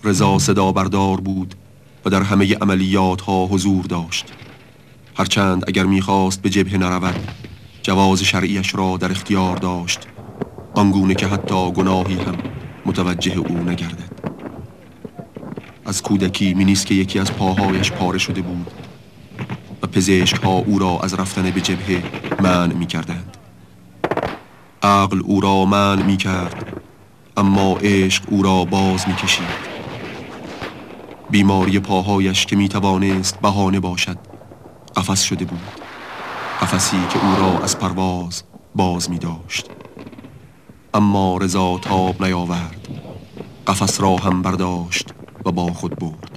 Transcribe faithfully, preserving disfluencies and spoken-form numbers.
رضا صدا بردار بود و در همه عملیات ها حضور داشت. هرچند اگر میخواست به جبهه نرود، جواز شرعیش را در اختیار داشت، آنگونه که حتی گناهی هم متوجه او نگردد. از کودکی می نیست که یکی از پاهایش پاره شده بود و پزشک ها او را از رفتن به جبهه منع می کردند. عقل او را منع می کرد، اما عشق او را باز می کشید. بیماری پاهایش که می توانست بهانه باشد، قفس شده بود، قفسی که او را از پرواز باز می داشت. اما رضا تاب نیاورد، قفس را هم برداشت و با خود برد.